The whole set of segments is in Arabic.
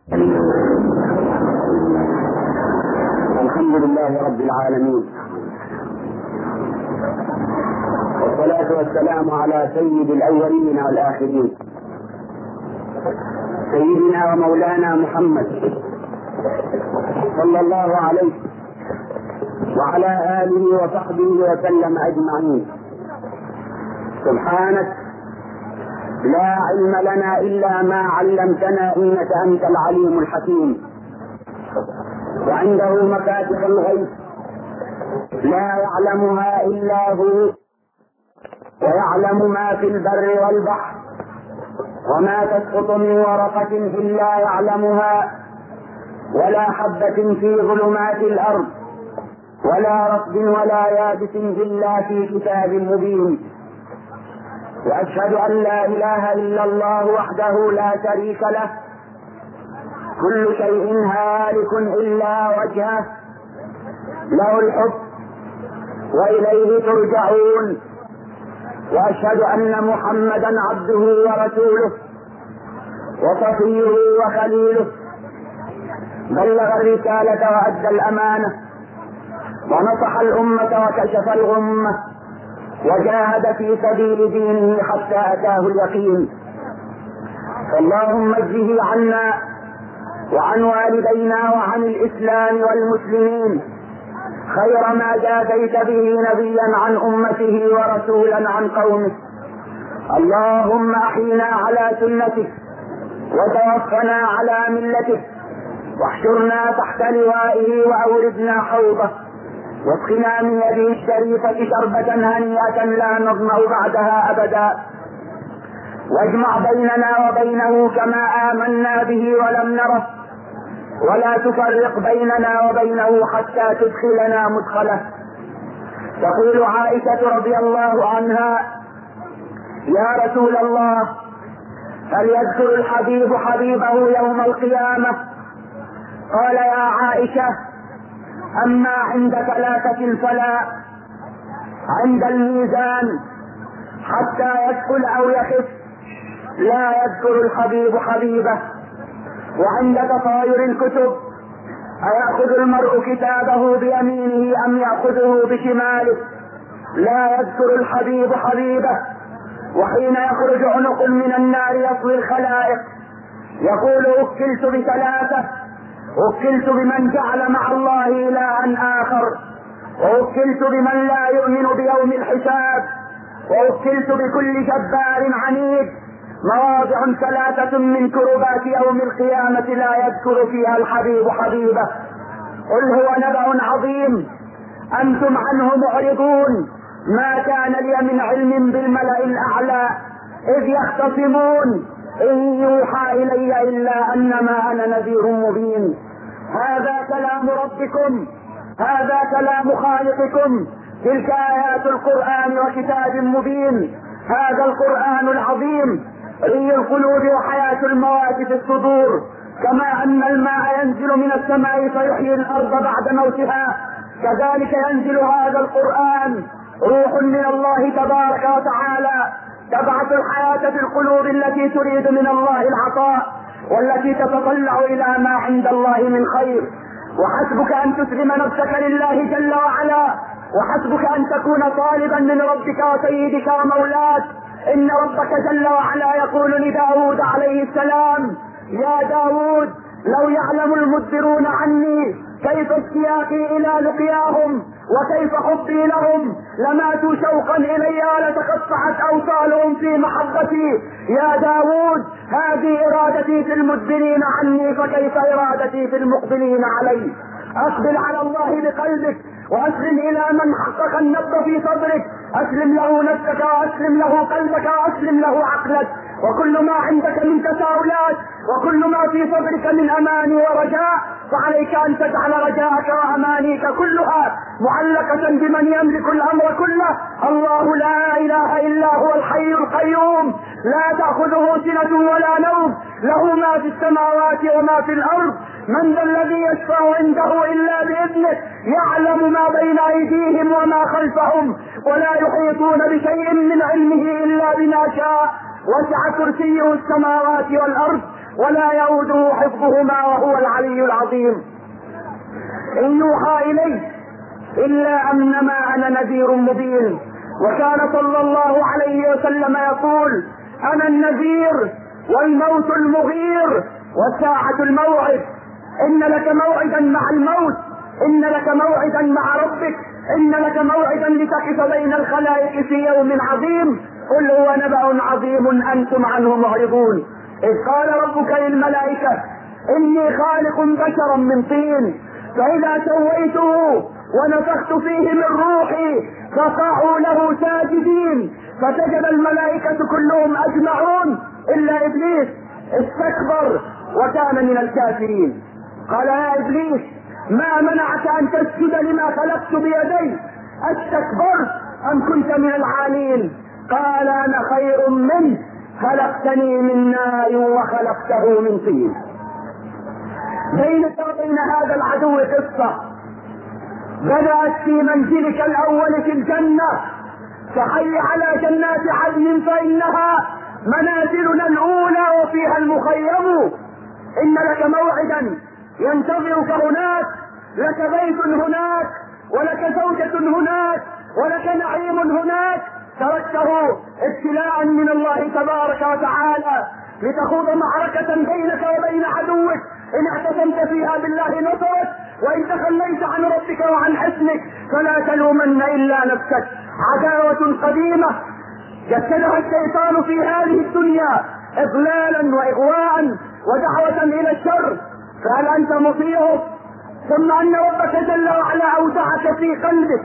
الحمد لله رب العالمين، والصلاة والسلام على سيد الأولين والآخرين، سيدنا ومولانا محمد صلى الله عليه وعلى آله وصحبه وسلم أجمعين. سبحانك لا علم لنا إلا ما علمتنا إنك أنت العليم الحكيم، وعنده مفاتح الغيب لا يعلمها إلا هو، ويعلم ما في البر والبحر، وما تسقط من ورقة إلا يعلمها، ولا حبة في ظلمات الأرض، ولا رطب ولا يابس إلا في كتاب مبين. وأشهد أن لا إله إلا الله وحده لا شريك له، كل شيء هالك إلا وجهه، له الحكم وإليه ترجعون. وأشهد أن محمدا عبده ورسوله وصفيه وخليله، بلغ الرسالة وأدى الأمانة ونصح الأمة وكشف الغمة، وجاهد في سبيل دينه حتى أتاه اليقين. فاللهم اجزه عنا وعن والدينا وعن الإسلام والمسلمين خير ما جازيت به نبيا عن أمته ورسولا عن قومه. اللهم أحينا على سنتك وتوفنا على ملتك، واحشرنا تحت لوائه وأوردنا حوضه، واسقنا من يده الشريفة شربة هنيئة لا نظمأ بعدها أبدا، واجمع بيننا وبينه كما آمنا به ولم نره، ولا تفرق بيننا وبينه حتى تدخلنا مدخله. تقول عائشة رضي الله عنها: يا رسول الله، هل يذكر الحبيب حبيبه يوم القيامة؟ قال: يا عائشة، أما عند ثلاثة فلا: عند الميزان حتى يثقل أو يخف لا يذكر الحبيب حبيبه، وعند تطاير الكتب أيأخذ المرء كتابه بيمينه أم يأخذه بشماله لا يذكر الحبيب حبيبه، وحين يخرج عنق من النار يطوي الخلائق يقول: وكلت بثلاثة، وكلت بمن جعل مع الله إلها آخر، ووكلت بمن لا يؤمن بيوم الحساب، ووكلت بكل جبار عنيد. مواضع ثلاثة من كربات يوم القيامة لا يذكر فيها الحبيب حبيبه. قل هو نبأ عظيم أنتم عنه معرضون، ما كان لي من علم بالملأ الأعلى إذ يختصمون، إن يوحى إلي إلا أنما أنا نذير مبين. هذا كلام ربكم، هذا كلام خالقكم، تلك آيات القرآن وكتاب مبين. هذا القرآن العظيم ري القلوب وحياة المواد في الصدور، كما أن الماء ينزل من السماء فيحيي الأرض بعد موتها، كذلك ينزل هذا القرآن روح من الله تبارك وتعالى تبعث الحياة في القلوب التي تريد من الله العطاء، والتي تتطلع إلى ما عند الله من خير. وحسبك أن تسلم نفسك لله جل وعلا، وحسبك أن تكون طالبا من ربك وسيدك ومولاك. إن ربك جل وعلا يقول لداود عليه السلام: يا داود، لو يعلم المدبرون عني كيف اشتياقي إلى لقياهم وكيف حبي لهم لماتوا شوقا إلي ولتقطعت أوصالهم في محبتي. يا داود، هذه إرادتي في المدبرين عني، فكيف إرادتي في المقبلين علي؟ أقبل على الله بقلبك، وأسلم إلى من حقق النبض في صدرك. أسلم له نفسك، وأسلم له قلبك، وأسلم له عقلك، وكل ما عندك من تساؤلات وكل ما في صدرك من أماني ورجاء، فعليك أن تجعل رجاءك وأمانيك كلها معلقة بمن يملك الأمر كله. الله لا إله إلا هو الحي القيوم، لا تأخذه سنة ولا نوم، له ما في السماوات وما في الأرض. من ذا الذي يشفع عنده إلا بإذنه، يعلم ما بين أيديهم وما خلفهم، ولا يحيطون بشيء من علمه إلا بما شاء. وسع كرسيه السماوات والأرض ولا يؤوده حفظهما ربهما وهو العلي العظيم. إن يوحى إلي إلا أنما أنا نذير مبين. وكان صلى الله عليه وسلم يقول: أنا النذير والموت المغير والساعة الموعد. إن لك موعدا مع الموت، إن لك موعدا مع ربك، إن لك موعدا لتقف بين الخلائق في يوم عظيم. قل هو نبأ عظيم أنتم عنه معرضون. إذ قال ربك للملائكة: إني خالق بشرا من طين، فإذا سويته ونفخت فيه من روحي فقعوا له ساجدين. فسجد الملائكة كلهم أجمعون إلا إبليس، استكبر وكان من الكافرين. قال: يا إبليس ما منعك أن تسجد لما خلقت بيدي؟ استكبرت أم كنت من العالين؟ قال: أنا خير منه، خلقتني من نار وخلقته من طين. بينك وبين هذا العدو قصة بدأت في منزلك الأول في الجنة، فحي على جنات عدن فإنها منازلنا الأولى وفيها المخيم. إن لك موعدا ينتظرك هناك، لك بيت هناك ولك زوجة هناك ولك نعيم هناك. تركته ابتلاء من الله تبارك وتعالى لتخوض معركة بينك وبين عدوك. إن اعتصمت فيها بالله نصرك، وإن تخليت عن ربك وعن حسنك فلا تلومن إلا نفسك. عداوة قديمة جسدها الشيطان في هذه الدنيا إضلالا وإغواء ودعوة إلى الشر، فهل أنت مطيعه؟ ثم أن ربك جل وعلا أودعك في قلبك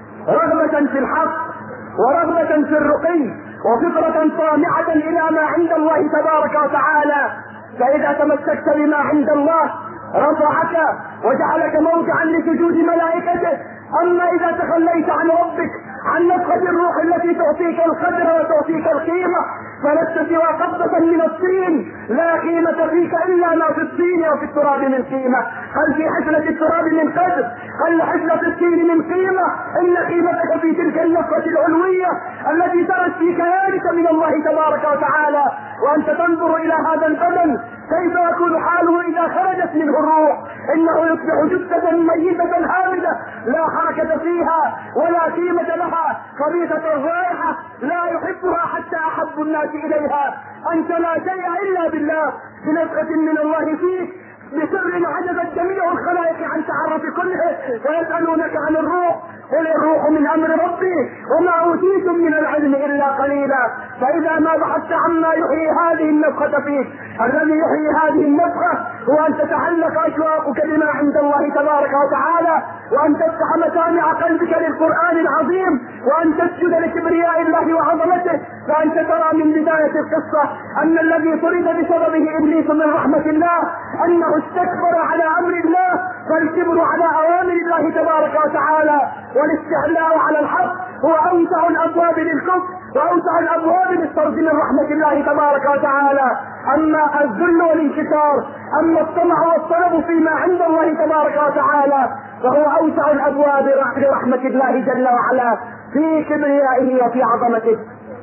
رغبة في الحق ورغبة في الرقي وفطرة طامعة إلى ما عند الله تبارك وتعالى. فإذا تمسكت بما عند الله رفعك وجعلك موضعا لسجود ملائكته. أما إذا تخليت عن ربك، عن نفخة الروح التي تعطيك القدر وتعطيك القيمة، فلست سوى قبضة من الطين، لا قيمة فيك إلا ما في الطين وفي التراب من قيمة. هل في حفلة التراب من قدر؟ هل حفلة الطين من قيمة؟ إن قيمتك في تلك النفخة العلوية التي ترت في كيانك من الله تبارك وتعالى. وأنت تنظر إلى هذا البدن كيف يكون حاله إذا خرجت منه الروح؟ إنه يصبح جثة ميتة هامدة لا حركة فيها ولا قيمة لها، خبيثة الرائحة لا يحبها حتى أحب الناس إليها. أنت لا شيء إلا بالله، بنفخة من الله فيك، بسر عجزت جميع الخلائق عن تعرف كله. ويسألونك عن الروح، قل الروح من أمر ربي وما أوتيتم من العلم إلا قليلا. فإذا ما بحثت عما يحيي هذه النفخة فيك، الذي يحيي هذه النفخة هو أن تتعلق أشواقك بما عند الله تبارك وتعالى، وأن تفتح مسامع قلبك للقرآن العظيم، وأن تسجد لكبرياء الله وعظمته. فأنت ترى من بداية القصة أن الذي طرد بسببه إبليس من رحمة الله أنه استكبر على أمر الله، فالكبر على أوامر الله تبارك وتعالى والاستعلاء على الحق هو أوسع الأبواب للكفر وأوسع الأبواب للطرد من رحمة الله تبارك وتعالى. أما الذل والانكسار، أما الطمع والطلب فيما عند الله تبارك وتعالى، فهو أوسع الأبواب لرحمة الله جل وعلا في كبريائه وفي عظمته.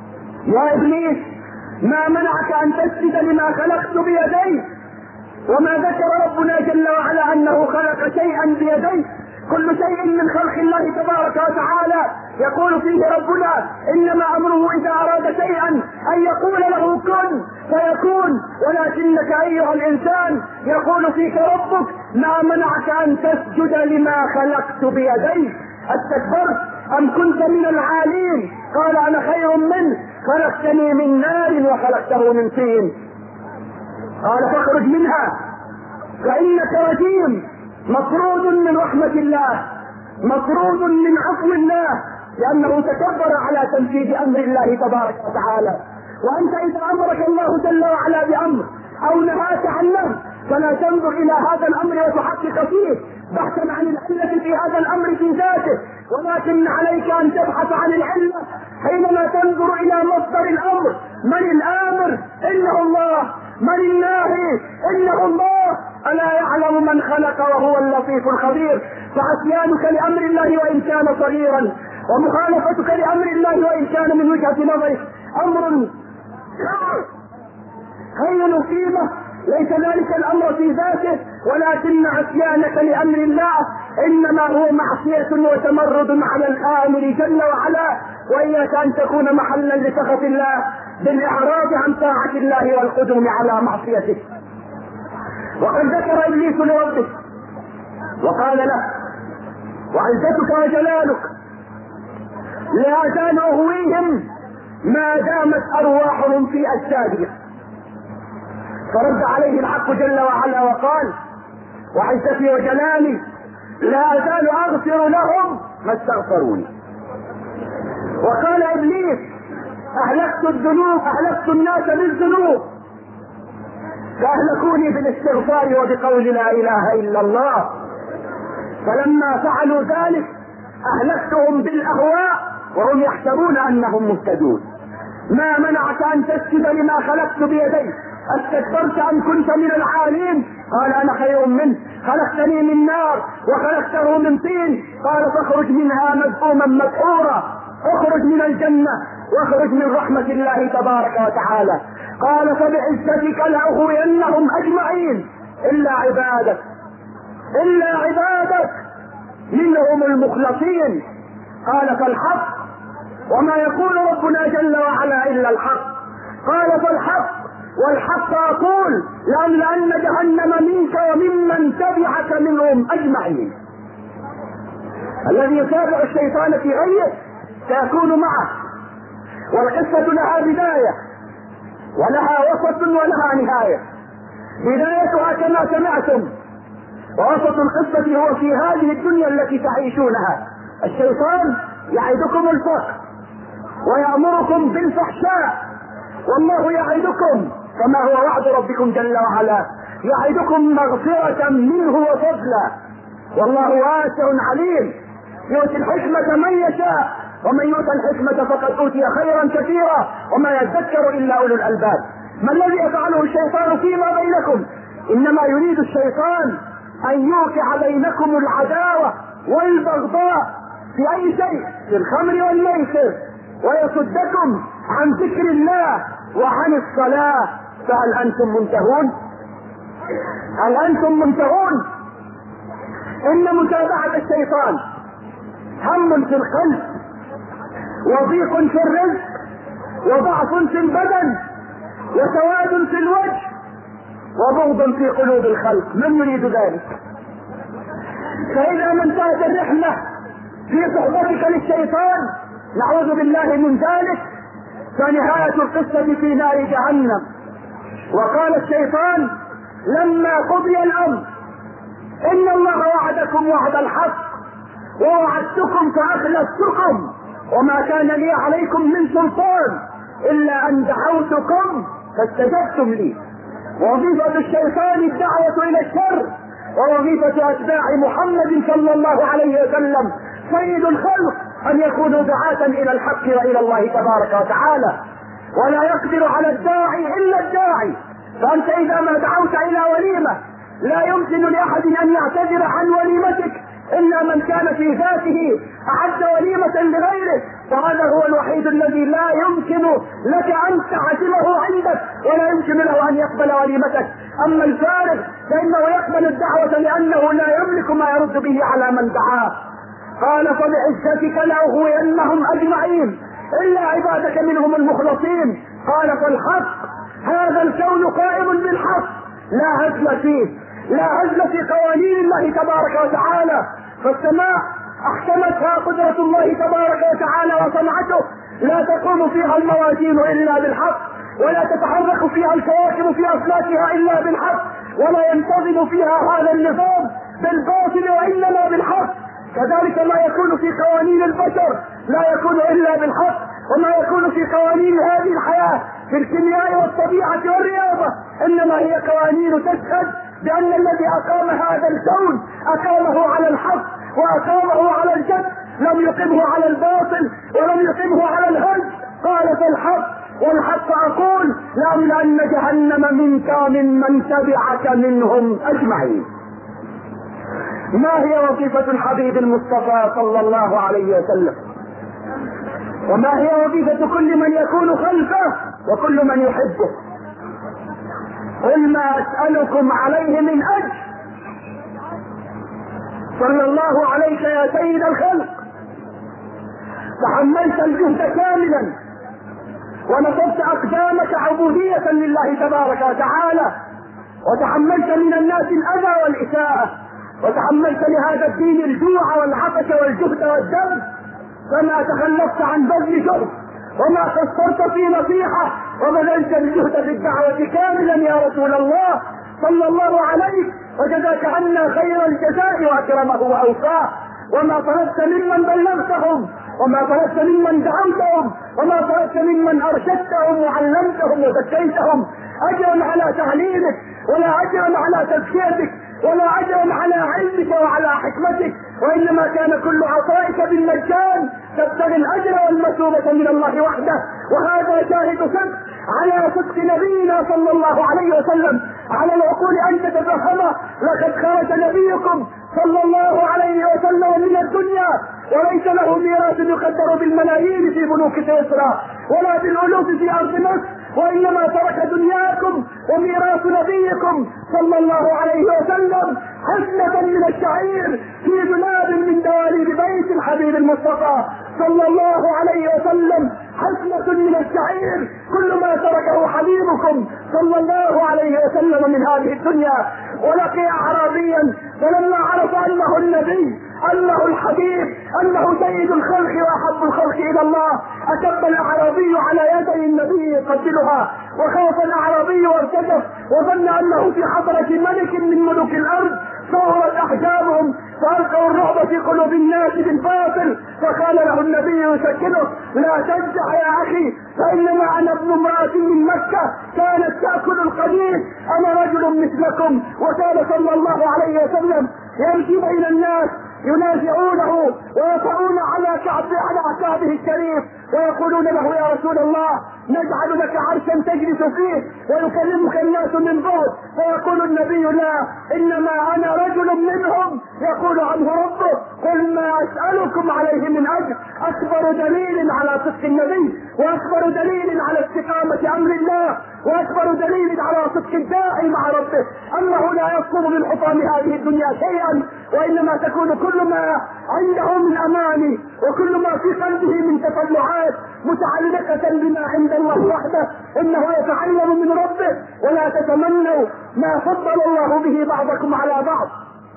يا إبليس ما منعك أن تسجد لما خلقت بيدي؟ وما ذكر ربنا جل وعلا أنه خلق شيئا بيديه؟ كل شيء من خلق الله تبارك وتعالى يقول فيه ربنا إنما أمره إذا أراد شيئا أن يقول له كن فيكون. ولكنك أيها الإنسان يقول فيك ربك ما منعك أن تسجد لما خلقت بيدي؟ استكبرت أم كنت من العالين؟ قال أنا خير منه، خلقتني من نار وخلقته من طين. قال فاخرج منها فإنك رجيم، مطرود من رحمة الله، مطرود من عفو الله، لأنه تكبر على تنفيذ أمر الله تبارك وتعالى. وأنت إذا أمرك الله جل وعلا بأمر أو نهاك عنه فلا تنظر إلى هذا الأمر وتحقق فيه بحثا عن العلة في هذا الأمر في ذاته، ولكن عليك أن تبحث عن العلة حينما تنظر إلى مصدر الأمر. من الآمر؟ إنه الله. من الناهي؟ إنه الله. ألا يعلم من خلق وهو اللطيف الخبير. فعصيانك لأمر الله وإن كان صغيرا ومخالفتك لأمر الله وإن كان من وجهة نظرك أمر هين قيمة ليس ذلك الامر في ذاته، ولكن عصيانك لامر الله انما هو معصية وتمرد على الامر جل وعلا، واياك ان تكون محلا لسخط الله بالاعراض عن طاعة الله والقدوم على معصيته. وقد ذكر ابليس لربه وقال له: وعزتك وجلالك لا زال اغويهم ما دامت ارواحهم في اجسادهم. فرد عليه الحق جل وعلا وقال: وعزتي وجلالي لا ازال اغفر لهم ما استغفروني. وقال ابليس: اهلكت الناس بالذنوب فاهلكوني بالاستغفار وبقول لا اله الا الله. فلما فعلوا ذلك اهلكتهم بالاهواء وهم يحسبون انهم مهتدون. ما منعك ان تسجد لما خلقت بيدي؟ استكبرت ام كنت من العالين؟ قال: انا خير منه، خلقتني من نار وخلقته من طين. قال: فاخرج منها مذءوما مدحورا، اخرج من الجنة واخرج من رحمة الله تبارك وتعالى. قال: فبعزتك لاغوينهم اجمعين الا عبادك منهم المخلصين. قال: فالحق، وما يقول ربنا جل وعلا الا الحق. قال: فالحق والحق اقول لأملأن جهنم منك وممن تبعك منهم اجمعين. الذي يتابع الشيطان في غيه سيكون معه، والقصة لها بداية ولها وسط ولها نهاية. بدايتها كما سمعتم، ووسط القصة هو في هذه الدنيا التي تعيشونها. الشيطان يعدكم الفقر ويأمركم بالفحشاء، والله يعدكم كما هو وعد ربكم جل وعلا، يعدكم مغفرة منه وفضلا، والله واسع عليم، يؤتي الحكمة من يشاء، ومن يؤتى الحكمة فقد أوتي خيرا كثيرا وما يذكر إلا أولو الألباب. ما الذي يفعله الشيطان فيما بينكم؟ إنما يريد الشيطان أن يوقع بينكم العداوة والبغضاء في أي شيء، في الخمر والميسر، ويصدكم عن ذكر الله وعن الصلاة. فهل أنتم منتهون؟ هل أنتم منتهون؟ إن متابعة الشيطان هم في القلب، وضيق في الرزق، وضعف في البدن، وسواد في الوجه، وبغض في قلوب الخلق. من يريد ذلك؟ فإذا ما انتهت الرحلة في صحبتك للشيطان، نعوذ بالله من ذلك، فنهاية القصة في نار جهنم. وقال الشيطان لما قضي الأمر: إن الله وعدكم وعد الحق ووعدتكم فأخلفتكم وما كان لي عليكم من سلطان إلا أن دعوتكم فاستجبتم لي. وظيفة الشيطان الدعوة إلى الشر، ووظيفة أتباع محمد صلى الله عليه وسلم سيد الخلق أن يكونوا دعاة إلى الحق وإلى الله تبارك وتعالى. ولا يقدر على الداعي إلا الداعي. فأنت إذا ما دعوت إلى وليمة لا يمكن لأحد أن يعتذر عن وليمتك إلا من كان في ذاته أعد وليمة لغيره، فهذا هو الوحيد الذي لا يمكن لك أن تعزمه عندك، ولا يمكن له أن يقبل وليمتك. أما الفارغ فإنه يقبل الدعوة لأنه لا يملك ما يرد به على من دعاه. قال: فبعزتك لأغوينهم أجمعين إلا عبادك منهم المخلصين. قال: فالحق، هذا الكون قائم بالحق، لا هزل فيه، لا هزل في قوانين الله تبارك وتعالى. فالسماء احكمتها قدرة الله تبارك وتعالى وصنعته، لا تقوم فيها الموازين الا بالحق، ولا تتحرك فيها الكواكب في افلاكها الا بالحق، ولا ينتظم فيها هذا النظام بالباطل وانما بالحق. كذلك ما يكون في قوانين البشر لا يكون الا بالحق، وما يكون في قوانين هذه الحياة في الكيمياء والطبيعة والرياضة انما هي قوانين تشهد بأن الذي أقام هذا الكون أقامه على الحق وأقامه على الجد، لم يقمه على الباطل ولم يقمه على الهز. قال: فالحق والحق أقول لأملأن جهنم منك وممن تبعك منهم أجمعين. ما هي وظيفة الحبيب المصطفى صلى الله عليه وسلم؟ وما هي وظيفة كل من يكون خلفه وكل من يحبه؟ قل ما أسألكم عليه من أجر. صلى الله عليك يا سيد الخلق، تحملت الجهد كاملا ونصبت أقدامك عبودية لله تبارك وتعالى، وتحملت من الناس الأذى والإساءة، وتحملت لهذا الدين الجوع والعطش والجهد والدم، فما تخلفت عن بذل جهد وما قصرت في نصيحة، وبذلت الجهد في الدعوة كاملا يا رسول الله صلى الله عليه، وجزاك عنا خير الجزاء وأكرمه وأوفاه. وما طلبت ممن بلغتهم، وما طلبت ممن دعوتهم، وما طلبت ممن أرشدتهم وعلمتهم وزكيتهم أجرا على تعليمك، ولا أجرا على تزكيتك، ولا أجرا على علمك وعلى حكمتك، وإنما كان كل عطائك بالمجان تبتغي الأجر والمثوبة من الله وحده. وهذا شاهد صدق على صدق نبينا صلى الله عليه وسلم، على العقول أن تتفهم. لقد خرج نبيكم صلى الله عليه وسلم من الدنيا وليس له ميراث يقدر بالملايين في بنوك سويسرا ولا بالألوف في أرض مصر، وإنما ترك دنياكم وميراث نبيكم صلى الله عليه وسلم حسنة من الشعير في دولاب من دواليب بيت الحبيب المصطفى صلى الله عليه وسلم، حسنة من الشعير كل ما تركه حبيبكم صلى الله عليه وسلم من هذه الدنيا. ولقي أعرابيا فلما عرف أنه النبي، أنه الحبيب، أنه سيد الخلق وأحب الخلق إلى الله، أتب الأعرابي على يدي النبي يقبلها، وخاف الأعرابي وارتجف وظن أنه في حضرة ملك من ملوك الأرض، صورت أحجامهم فألقوا الرعب في قلوب الناس بالباطل. فقال له النبي يسكنه: لا تجزع يا أخي، فإنما أنا ابن امرأة من مكة كانت تأكل القديد، أنا رجل مثلكم. وكان صلى الله عليه وسلم يمشي بين الناس ينازعونه ويطعون على أعتابه الشريف ويقولون له: يا رسول الله نجعل لك عرشا تجلس فيه ويكلمك الناس من بعد. فيقول النبي: لا، إنما أنا رجل منهم يقول عنه ربه: قل ما أسألكم عليه من أجر. أكبر دليل على صدق النبي، وأكبر دليل على استقامة أمر الله، وأكبر دليل على صدق الداعي مع ربه أنه لا يصدر من حطام هذه الدنيا شيئا، وإنما تكون كل ما عنده من أماني وكل ما في قلبه من تطلعات متعلقة بما عند الله وحده، إنه يتعلم من ربه. ولا تتمنوا ما فضل الله به بعضكم على بعض،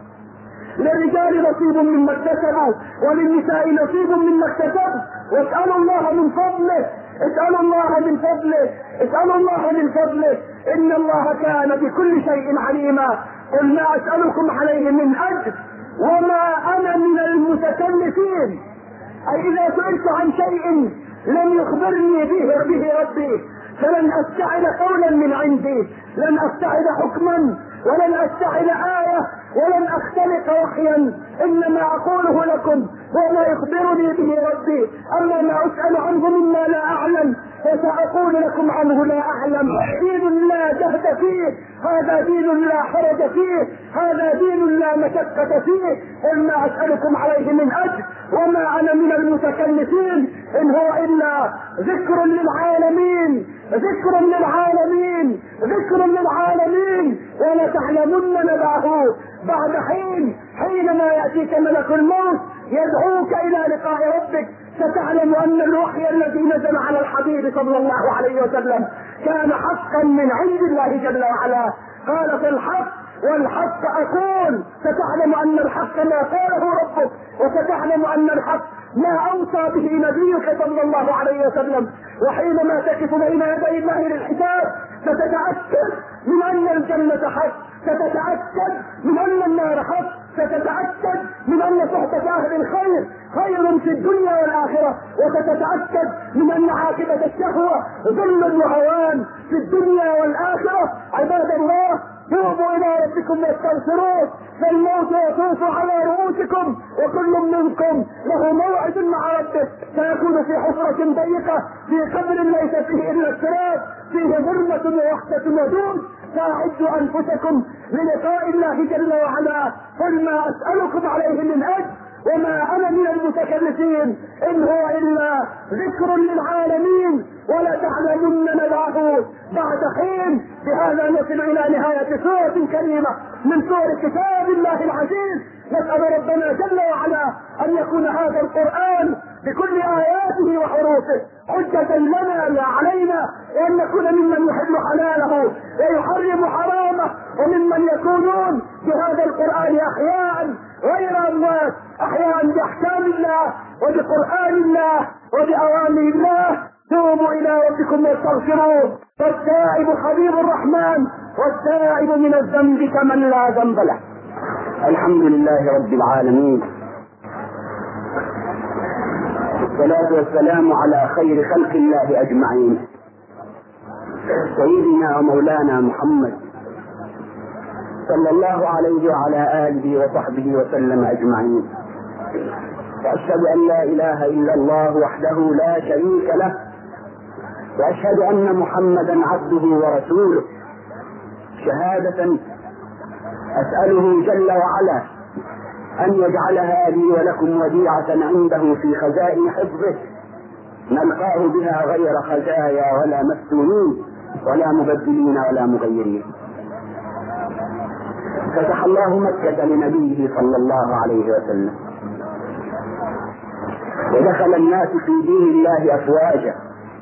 للرجال نصيب مما اكتسبوا وللنساء نصيب مما اكتسبوا، واسألوا الله من فضله، اسألوا الله من فضله، اسألوا الله من فضله، إن الله كان بكل شيء عليما. قل ما أسألكم عليه من أجر وما أنا من المتكلفين، أي إذا سئلت عن شيء لم يخبرني به ربي فلن أستعد قولا من عندي، لن أستعد حكما ولن أستعد آية ولن أختلق وحيا، إنما أقوله لكم وما يخبرني به ربي. أما ما أسأل عنه مما لا أعلم فسأقول لكم عنه لا أعلم. دين لا جهد فيه، هذا دين لا حرج فيه، هذا دين لا مشقة فيه. قل ما أسألكم عليه من أجر وما أنا من المتكلفين، إن هو إلا ذكر للعالمين، ذكر للعالمين، ذكر للعالمين. ولا تعلمن نبعه بعد حين، حينما يأتيك ملك الموت يدعوك إلى لقاء ربك ستعلم أن الوحي الذي نزل على الحبيب صلى الله عليه وسلم كان حقا من عند الله جل وعلا. قال في الحق والحق أقول، ستعلم أن الحق ما قاله ربك، وستعلم أن الحق ما أوصى به نبيك صلى الله عليه وسلم. وحينما تقف بين يدي الله للحساب ستتأكد من أن الجنة حق، ستتأكد من أن النار حق، ستتأكد من أن صحبة أهل الخير خير في الدنيا والآخرة، وستتأكد من أن عاقبة الشهوة ذل وهوان في الدنيا والآخرة. عباد الله، توبوا إلى ربكم واستغفروه، فالموت يطوف على رؤوسكم وكل منكم له موعد مع ربه، سيكون في حفرة ضيقة في قبر ليس فيه إلا التراب، فيه ظلمة ووحدة ودود. فأعدوا أنفسكم للقاء الله جل وعلا. قل ما أسألكم عليه من أجر وما أنا من المتكلفين، إن هو إلا ذكر للعالمين. ولا تعلمن نبعه بعد حين، بهذا نصل إلى نهاية سورة كريمة من سور كتاب الله العزيز. نسأل ربنا جل وعلا أن يكون هذا القرآن بكل آياته وحروفه حجة لنا لا علينا، وأن نكون ممن يحل حلاله ويحرم حرامه، وممن يكونون بهذا القرآن أحياء غير أموات، أحياء بأحكام الله وبقرآن الله وبأوامر الله. توبوا إلى ربكم واستغفروه، والتائب حبيب الرحمن، والتائب من الذنب كمن لا ذنب له. الحمد لله رب العالمين، والصلاة والسلام على خير خلق الله أجمعين، سيدنا ومولانا محمد صلى الله عليه وعلى آله وصحبه وسلم أجمعين. وأشهد أن لا إله إلا الله وحده لا شريك له، وأشهد أن محمدا عبده ورسوله، شهادة أسأله جل وعلا أن يجعلها لي ولكم وديعة عنده في خزائن حفظه، نلقاه بها غير خزايا ولا مفتونين ولا مبدلين ولا مغيرين. فتح الله مكة لنبيه صلى الله عليه وسلم، ودخل الناس في دين الله أفواجا،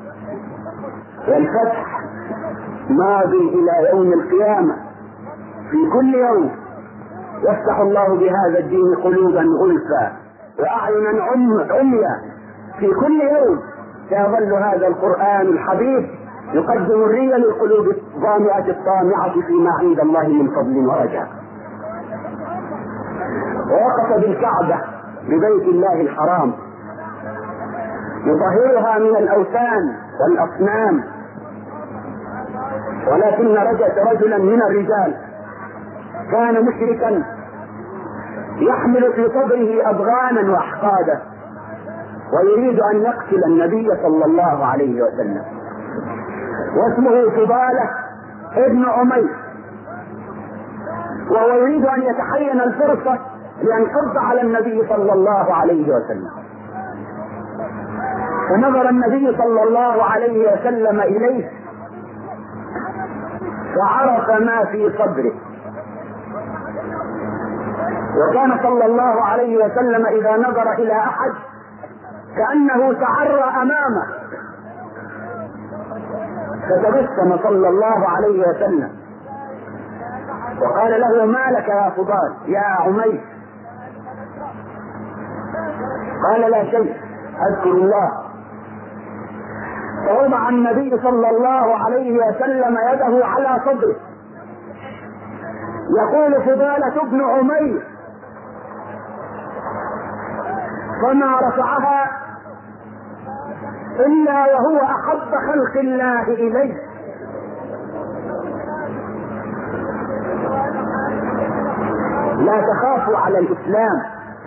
والفتح ماضي إلى يوم القيامة. في كل يوم يفتح الله بهذا الدين قلوبا غلفا وأعينا عميا. في كل يوم سيظل هذا القرآن الحبيب يقدم الري للقلوب الظامئة الطامعة فيما عند الله من فضل ورجاء. ووقف بالكعبة ببيت الله الحرام يطهرها من الأوثان والأصنام، ولكن رجلا من الرجال كان مشركا يحمل في صدره أبغانا وأحقادا، ويريد أن يقتل النبي صلى الله عليه وسلم، واسمه فضالة ابن عمير، وهو يريد أن يتحين الفرصة لينقض على النبي صلى الله عليه وسلم. فنظر النبي صلى الله عليه وسلم إليه فعرف ما في صدره. وكان صلى الله عليه وسلم إذا نظر إلى أحد كأنه تعرى أمامه، فتبسم صلى الله عليه وسلم وقال له: ما لك يا فضال يا عمير؟ قال: لا شيء، أذكر الله. فوضع النبي صلى الله عليه وسلم يده على صدره. يقول فضالة بن عمير: فما رفعها إلا وهو أحب خلق الله إليه. لا تخافوا على الإسلام،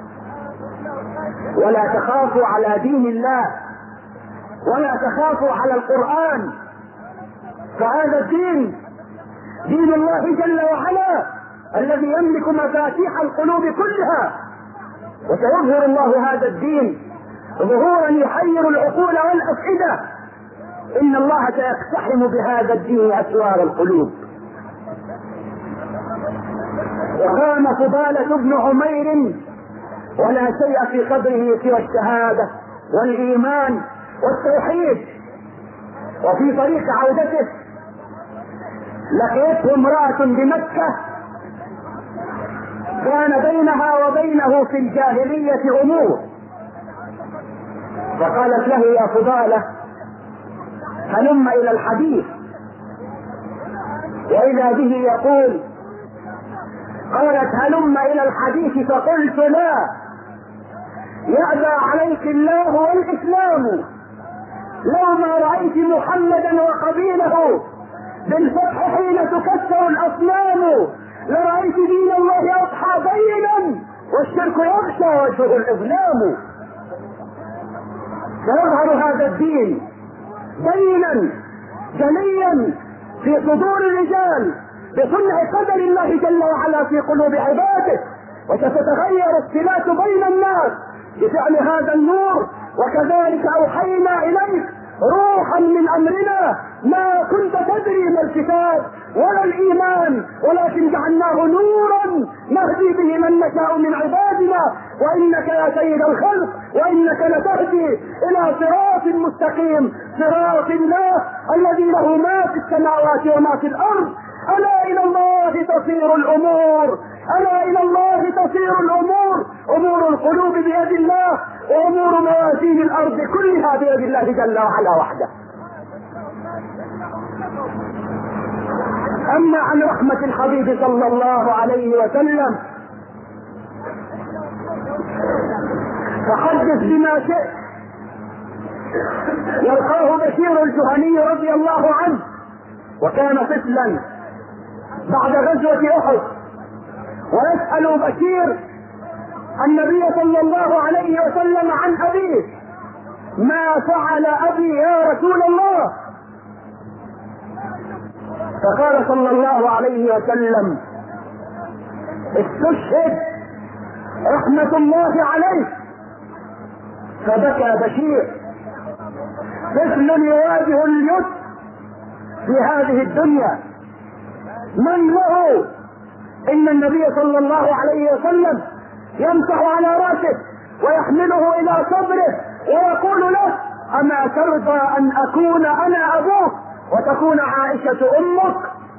ولا تخافوا على دين الله، ولا تخافوا على القرآن، فهذا الدين دين الله جل وعلا الذي يملك مفاتيح القلوب كلها، وسيظهر الله هذا الدين ظهورا يحير العقول والأفئدة. إن الله سيقتحم بهذا الدين أسوار القلوب. وقام فضالة بن عمير ولا شيء في صدره سوى الشهادة والإيمان والتوحيد. وفي طريق عودته لقيته امرأة بمكة كان بينها وبينه في الجاهلية أمور، فقالت له: يا فضالة هلم إلى الحديث. وإذا به يقول: قالت: هلم إلى الحديث. فقلت: لا، يأبى عليك الله والإسلام. لو ما رأيت محمدا وقبيله بالفتح حين تكسر الأصنام لرأيت دين الله أضحى بينا والشرك يغشى وجهه الإظلام. سيظهر هذا الدين بينا جليا في صدور الرجال بصنع قدر الله جل وعلا في قلوب عباده، وستتغير الصلات بين الناس بفعل هذا النور. وكذلك أوحينا إليك روحا من امرنا ما كنت تدري ما الكتاب ولا الايمان ولكن جعلناه نورا نهدي به من نشاء من عبادنا وانك يا سيد الخلق وانك لتهدي الى صراط مستقيم صراط الله الذي له ما في السماوات وما في الارض. الا الى الله تصير الامور، الا الى الله تصير الامور. امور القلوب بيد الله وامور موازين الارض كلها بيد الله جل وعلا وحده. اما عن رحمة الحبيب صلى الله عليه وسلم فحدث بما شئت. يلقاه بشير الجهني رضي الله عنه وكان طفلا بعد غزوة احد، ويسأل بشير النبي صلى الله عليه وسلم عن ابيه: ما فعل ابي يا رسول الله؟ فقال صلى الله عليه وسلم: استشهد رحمة الله عليه. فبكى بشير. طفل يواجه اليسر في هذه الدنيا من له؟ ان النبي صلى الله عليه وسلم يمسح على راسه ويحمله الى صدره ويقول له: اما ترضى ان اكون انا ابوك وتكون عائشة امك؟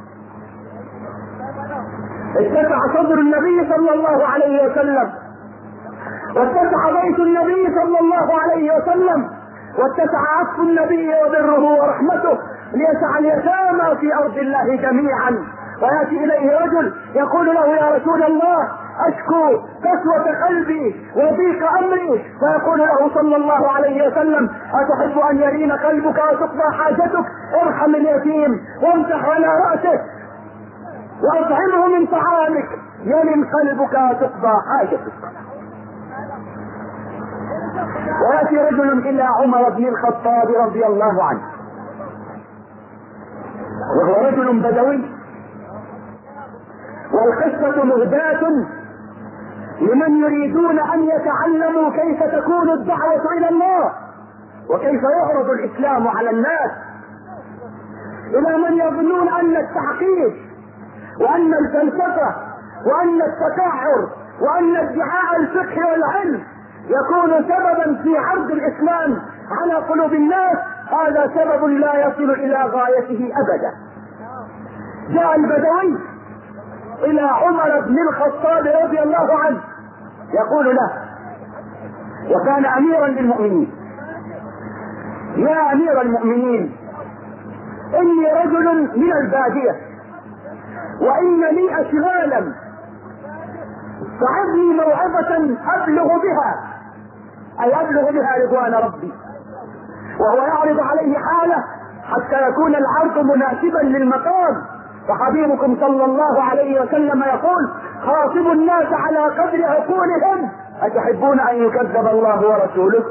اتسع صدر النبي صلى الله عليه وسلم، واتسع بيت النبي صلى الله عليه وسلم، واتسع عطف النبي وبره ورحمته ليسع اليتامى في ارض الله جميعا. وياتي اليه رجل يقول له: يا رسول الله اشكو قسوة قلبي وضيق امري. فيقول له صلى الله عليه وسلم: اتحب ان يلين قلبك وتقضى حاجتك؟ ارحم اليتيم وامسح على راسه واطعمه من طعامك يلن قلبك وتقضى حاجتك. وياتي رجل الى عمر بن الخطاب رضي الله عنه، وهو رجل بدوي، والقصة مهداة لمن يريدون ان يتعلموا كيف تكون الدعوة الى الله وكيف يعرض الاسلام على الناس، الى من يظنون ان التعقيد وان الفلسفة وان التسعر وان ادعاء الفقه والعلم يكون سببا في عرض الاسلام على قلوب الناس. هذا سبب لا يصل الى غايته ابدا. جاء البدوي الى عمر بن الخطاب رضي الله عنه يقول له، وكان اميرا للمؤمنين: يا امير المؤمنين، اني رجل من البادية وان لي اشغالا، فعظني موعظة ابلغ بها، اي ابلغ بها رضوان ربي. وهو يعرض عليه حالة حتى يكون العرض مناسبا للمقام. فحبيبكم صلى الله عليه وسلم يقول: خاطبوا الناس على قدر عقولهم، اتحبون ان يكذب الله ورسوله؟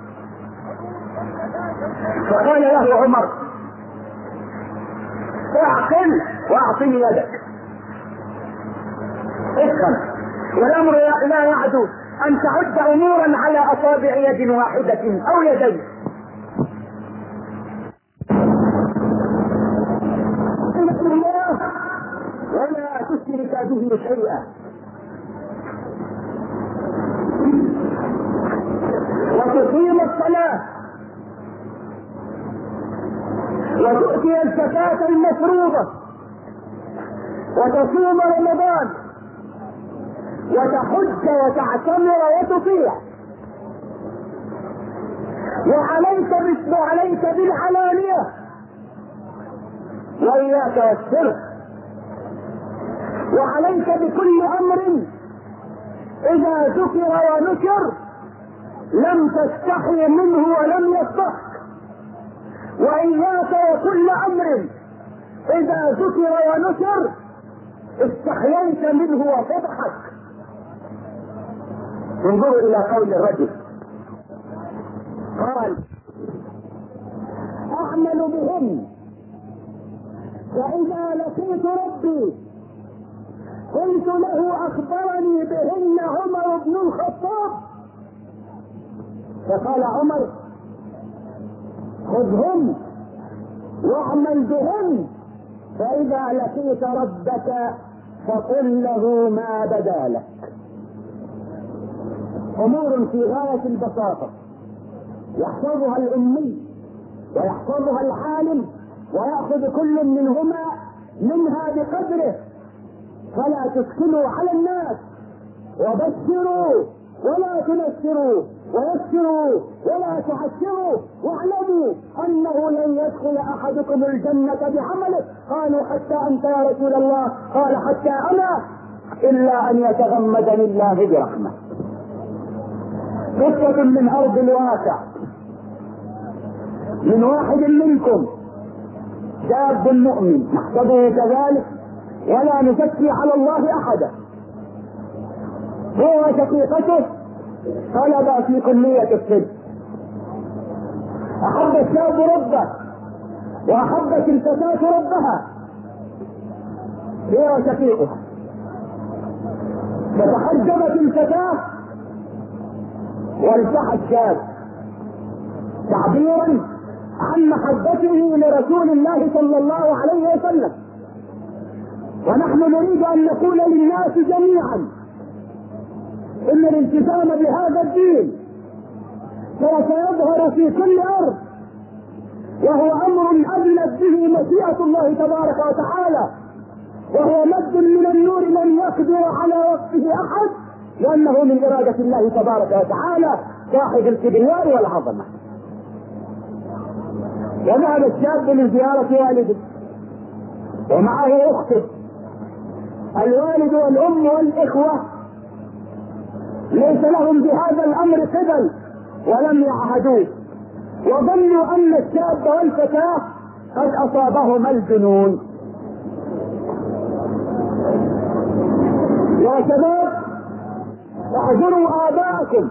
فقال له عمر: اعقل واعطني يدك. افهم، والامر لا يعدو ان تعد امورا على اصابع يد واحدة او يدين. الله ولا تشرك به شيئا، وتقيم الصلاة وتؤتي الزكاة المفروضة وتصوم رمضان وتحج وتعتمر وتطيع، وعليك بالعلانية وإياك والسر، وعليك بكل أمر إذا ذكر ونشر لم تستحي منه ولم يصدق، وإياك وكل أمر إذا ذكر ونشر استحييت منه وفضحك. انظروا إلى قول الرجل، قال: أعمل بهن، فإذا لقيت ربي قلت له أخبرني بهن عمر بن الخطاب. فقال عمر: خذهم واعمل بهم، فإذا لقيت ربك فقل له ما بدا لك. أمور في غاية البساطة يحفظها الأمي ويحفظها العالم، ويأخذ كل منهما منها بقدره، فلا تسكنوا على الناس، وبشروا ولا تنفروا، ويسروا ولا تعسروا، واعلموا انه لن يدخل احدكم الجنة بعمله. قالوا حتى انت يا رسول الله؟ قال حتى انا، الا ان يتغمدني الله برحمة. قصة من ارض الواقع، من واحد منكم شاب مؤمن نحسبه كذلك ولا نزكي على الله احدا، هو وشقيقته طلب في كلية الطب. احب الشاب ربه واحبت الفتاة ربها، هي وشقيقها. فتحجبت الفتاة والتحى الشاب تعبيرا عن محبته لرسول الله صلى الله عليه وسلم. ونحن نريد ان نقول للناس جميعا ان الالتزام بهذا الدين سوف يظهر في كل ارض، وهو امر اذنت به مشيئة الله تبارك وتعالى، وهو مد من النور لن يقدر على وقفه احد، لانه من ارادة الله تبارك وتعالى صاحب الكبرياء والعظمة. وذهب الشاب لزيارة والده ومعه اخته. الوالد والام والاخوة ليس لهم بهذا الامر قبل ولم يعهدوه، وظنوا ان الشاب والفتاة قد اصابهما الجنون. يا شباب اعذروا اباءكم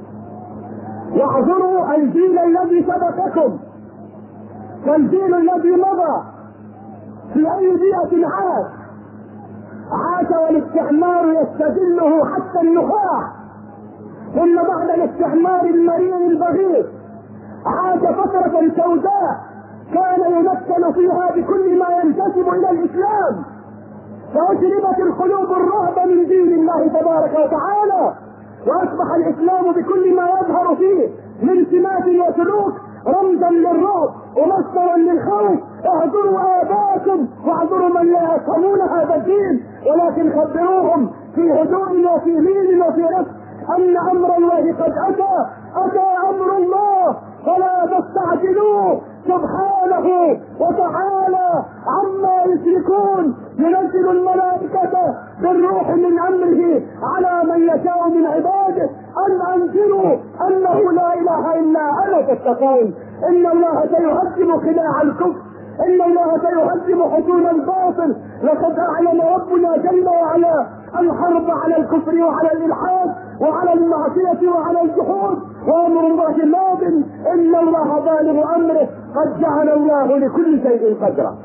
واعذروا الجيل الذي سبقكم، فالجيل الذي مضى في اي بيئة عاش والاستعمار يستذله حتى النخاع، ثم بعد الاستعمار المرير البغيض عاش فترة سوداء كان يمثل فيها بكل ما ينتسب الى الاسلام، فاشربت القلوب الرهبة من دين الله تبارك وتعالى، واصبح الاسلام بكل ما يظهر فيه من سمات وسلوك رمزا للرعب ومصدرا للخوف. اعذروا اباءكم واعذروا من لا يفهمون هذا الدين، ولكن خبروهم في هدوء وفي لين وفي رفق ان امر الله قد اتى امر الله، فلا تستعجلوه سبحانه وتعالى عما يشركون. ينزل الملائكة بالروح من امره على من يشاء من عباده ان انذروا انه لا اله الا انا تتقون. ان الله سيهزم خداع الكفر، ان الله سيهزم حصول الباطل. لقد اعلن ربنا جل وعلا الحرب على الكفر وعلى الالحاد وعلى المعصية وعلى الجحود، وامر الله ماض، ان الله بالغ امره، قد جعل الله لكل شيء قدرا.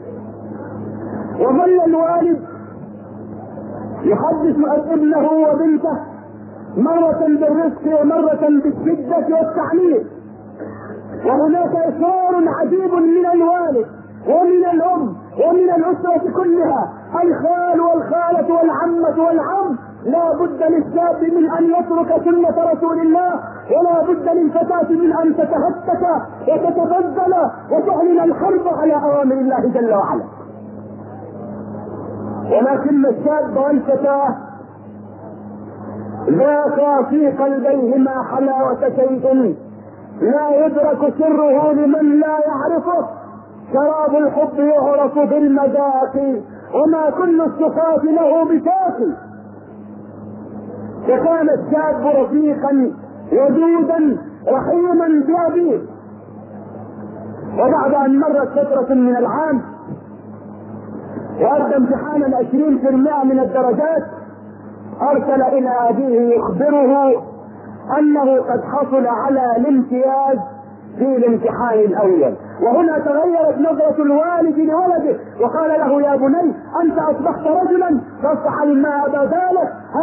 وظل الوالد يحدث ابنه وبنته مرة بالرزق ومرة بالشدة والتعنيف، وهناك اصرار عجيب من الوالد ومن الام ومن الاسرة كلها، الخال والخالة والعمة والعم. لا بد للشاب من ان يترك سنة رسول الله، ولا بد للفتاة من ان تتهتك وتتبذل وتعلن الحرب على اوامر الله جل وعلا. ولكن الشاب والفتاة ذاقا في قلبيهما حلاوة شيء لا يدرك سره لمن لا يعرفه. شراب الحب يعرف بالمذاق، وما كل الصفات له بشاق. فكان الشاب رفيقا ودودا رحيما بأبيه. وبعد ان مرت فترة من العام وأدى امتحانا 20% من الدرجات، أرسل إلى أبيه يخبره أنه قد حصل على الامتياز في الامتحان الأول. وهنا تغيرت نظرة الوالد لولده وقال له: يا بني، أنت أصبحت رجلا فافعل ما أبا ذلك،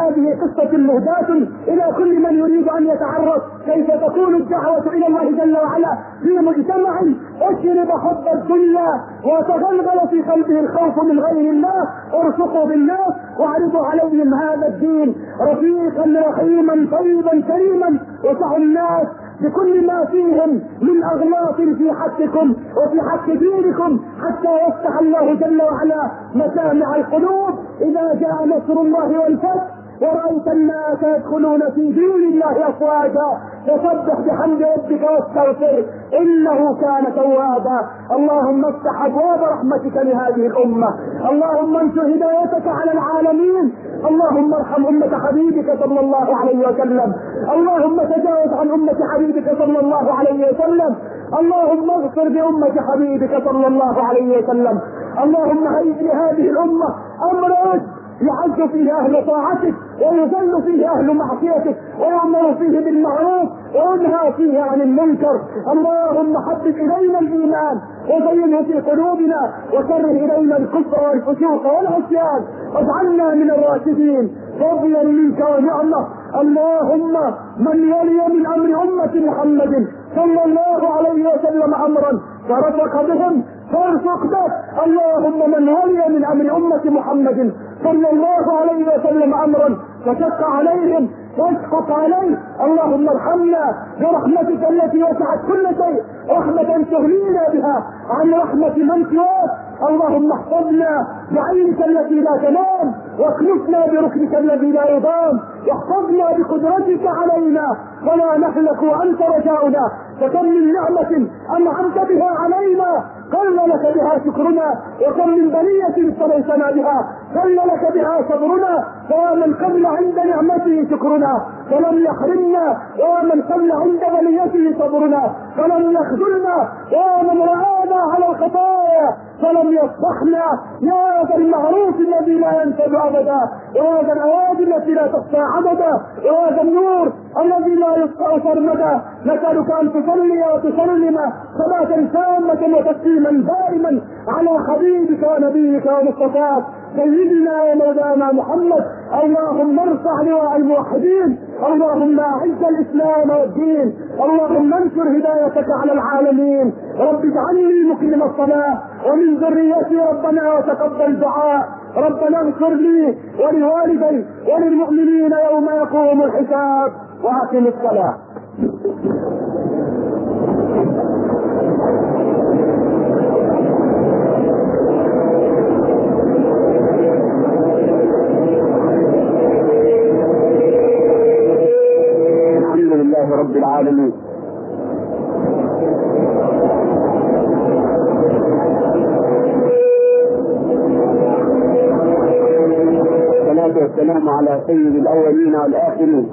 هذه قصة مهداة إلى كل من يريد أن يتعرف كيف تكون الدعوة إلى الله جل وعلا في مجتمع أشرب حب الدنيا وتغلغل في قلبه الخوف من غير الله. ارفقوا بالناس واعرضوا عليهم هذا الدين رفيقا رحيما طيبا كريما، وسعوا الناس بكل ما فيهم من أغلاط في حقكم وفي حق دينكم حتى يفتح الله جل وعلا مسامع القلوب إذا جاء نصر الله والفتح ورأيت الناس يدخلون في دين الله أفواجا. فسبح بحمد ربك واستغفر إنه كان توابا. اللهم افتح أبواب رحمتك لهذه الأمة، اللهم انشر هدايتك على العالمين، اللهم ارحم أمة حبيبك صلى الله عليه وسلم، اللهم تجاوز عن أمة حبيبك صلى الله عليه وسلم، اللهم اغفر بأمة حبيبك صلى الله عليه وسلم. اللهم هيئ لهذه الأمة أمرك يعز فيه أهل طاعتك ويذل فيه أهل معصيتك ويأمر فيه بالمعروف وينهى فيه عن المنكر. اللهم حبب إلينا الإيمان وزينه في قلوبنا وكره إلينا الكفر والفسوق والعصيان واجعلنا من الراشدين فضلا منك ونعمة. اللهم من يلي من أمر أمة محمد صلى الله عليه وسلم أمرا فرفق بهم فارفق به. اللهم من ولي من أمر أمة محمد صلى الله عليه وسلم أمرا فشق عليهم واشقق عليه، اللهم ارحمنا برحمتك التي وسعت كل شيء، رحمة تغنينا بها عن رحمة من سواك. اللهم احفظنا بعينك التي لا تنام واكنفنا بركنك الذي لا يضام، واحفظنا بقدرتك علينا ولا نهلك وانت رجاؤنا. فكم من نعمة انعمت بها علينا قل لك بها شكرنا، وكم من بلية ابتليتنا بها قل لك بها صبرنا. ومن قبل عند نعمته شكرنا فلم يحرمنا، ومن قبل عند بليته صبرنا فلم يخذلنا، ومن رآنا على الخطايا فلم يصبحنا. يا ذا المعروف الذي لا ينفد ابدا، ويا ذا الايادي التي لا تحصى عددا، ويا ذا النور الذي لا يسقى سرمدا، نسألك ان تصلي وتسلم صلاة تامة وتسليما دائما على حبيبك ونبيك ومصطفاك سيدنا ومولانا محمد. اللهم ارفع لواء الموحدين، اللهم اعز الاسلام والدين، اللهم انشر هدايتك على العالمين. رب اجعلني مقيم الصلاة ومن ذريتي ربنا وتقبل دعاء. ربنا اغفر لي ولوالدي وللمؤمنين يوم يقوم الحساب. واقم الصلاة. الحمد لله رب العالمين، والصلاة والسلام على سيد الأولين والآخرين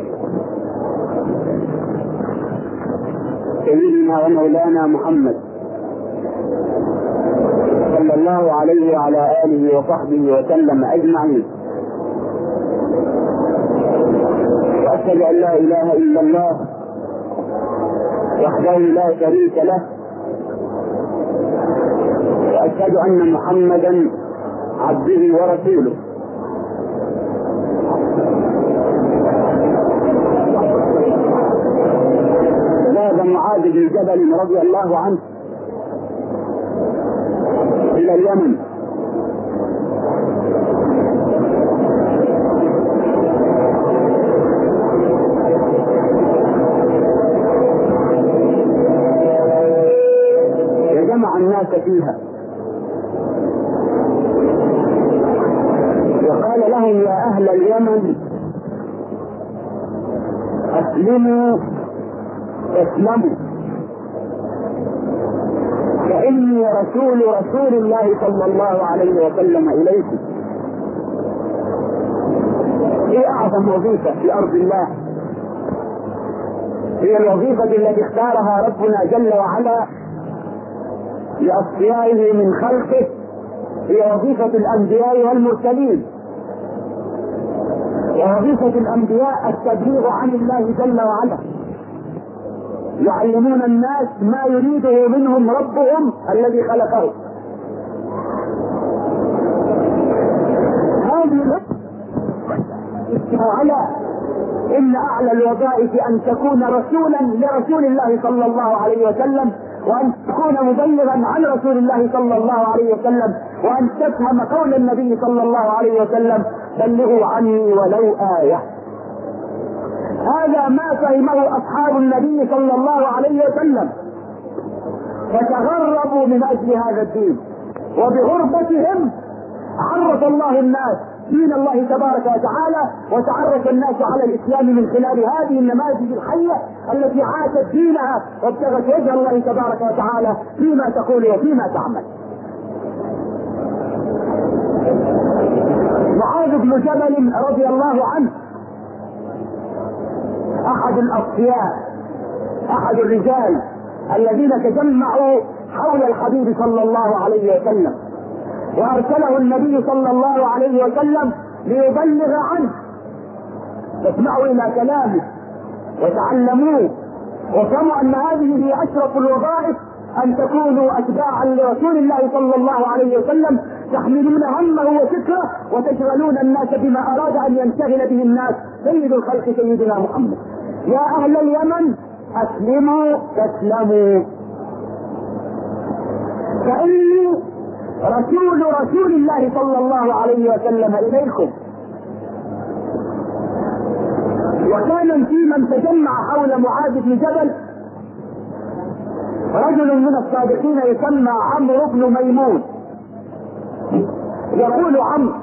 سيدنا ومولانا محمد صلى الله عليه وعلى آله وصحبه وسلم أجمعين. وأشهد أن لا إله إلا الله وحده لا شريك له، وأشهد أن محمدا عبده ورسوله. ذهب معاذ بن جبل رضي الله عنه إلى اليمن وجمع الناس فيها وقال لهم يا أهل اليمن أسلموا اسلموا، فإني رسول الله صلى الله عليه وسلم إليكم. هي أعظم وظيفة في أرض الله، هي الوظيفة التي اختارها ربنا جل وعلا لأصفيائه من خلقه، هي وظيفة الأنبياء والمرسلين. ووظيفة الأنبياء التبليغ عن الله جل وعلا، يعلمون الناس ما يريده منهم ربهم الذي خلقه. على إن أعلى الوظائف أن تكون رسولا لرسول الله صلى الله عليه وسلم، وأن تكون مبلغا عن رسول الله صلى الله عليه وسلم، وأن تفهم قول النبي صلى الله عليه وسلم: بلغوا عني ولو آية. هذا ما فهمه أصحاب النبي صلى الله عليه وسلم، فتغربوا من أجل هذا الدين، وبغربتهم عرف الله الناس دين الله تبارك وتعالى، وتعرف الناس على الإسلام من خلال هذه النماذج الحية التي عاشت دينها وابتغت وجه الله تبارك وتعالى فيما تقول وفيما تعمل. معاذ بن جبل رضي الله عنه أحد الأصفياء، أحد الرجال الذين تجمعوا حول الحبيب صلى الله عليه وسلم، وأرسله النبي صلى الله عليه وسلم ليبلغ عنه. اسمعوا إلى كلامه وتعلموه، وافهموا أن هذه هي أشرف الوظائف، أن تكونوا أتباعا لرسول الله صلى الله عليه وسلم، تحملون همه وفكره وتشغلون الناس بما أراد أن ينشغل به الناس سيد الخلق سيدنا محمد. يا أهل اليمن أسلموا تسلموا، فإني رسول الله صلى الله عليه وسلم إليكم. وكان في من تجمع حول معاذ بن جبل رجل من الصادقين يسمى عمرو بن ميمون. يقول عمرو: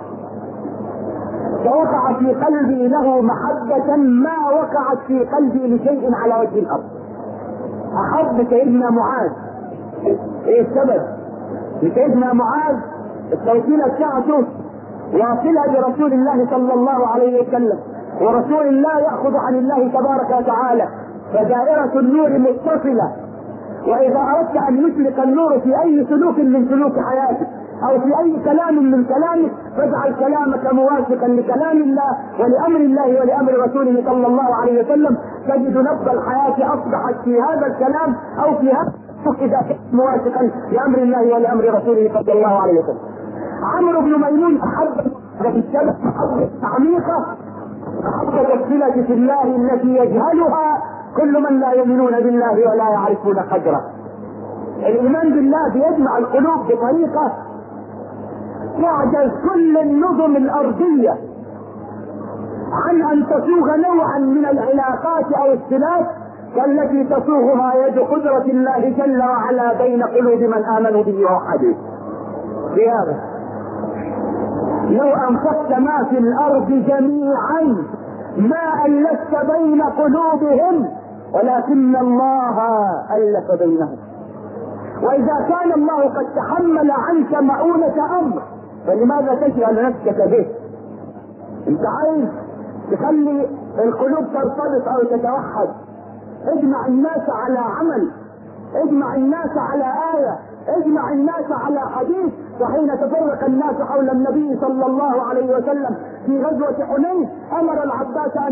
فوقع في قلبي له محبة ما وقعت في قلبي لشيء على وجه الأرض. أحب سيدنا معاذ. إيه السبب؟ لسيدنا معاذ التوصيلة بتاعته واصلة برسول الله صلى الله عليه وسلم، ورسول الله يأخذ عن الله تبارك وتعالى، فدائرة النور متصلة. وإذا أردت أن يشرق النور في أي سلوك من سلوك حياتك أو في أي كلام من كلامك، فاجعل كلامك موافقا لكلام الله ولأمر الله ولأمر رسوله صلى الله عليه وسلم، تجد نبض الحياة أصبحت في هذا الكلام أو في هذا إذا كان موافقا لأمر الله ولأمر رسوله صلى الله عليه وسلم. عمرو بن ميمون أحب بالسلف محبة عميقة، محبة الصلة في الله التي يجهلها كل من لا يؤمنون بالله ولا يعرفون قدره. الإيمان بالله بيجمع القلوب بطريقة تعجز كل النظم الأرضية عن أن تسوغ نوعا من العلاقات أو الصلات والتي تصوغها يد قدرة الله جل وعلا بين قلوب من آمنوا به ووحدوه. زيادة: لو أنفقت ما في الأرض جميعا ما ألفت بين قلوبهم ولكن الله ألف بينهم. وإذا كان الله قد تحمل عنك مؤونة أمر فلماذا تشغل نفسك به؟ أنت عايز تخلي القلوب ترتبط أو تتوحد، اجمع الناس على عمل، اجمع الناس على آية، اجمع الناس على حديث. وحين تفرق الناس حول النبي صلى الله عليه وسلم في غزوة حنين أمر العباس أن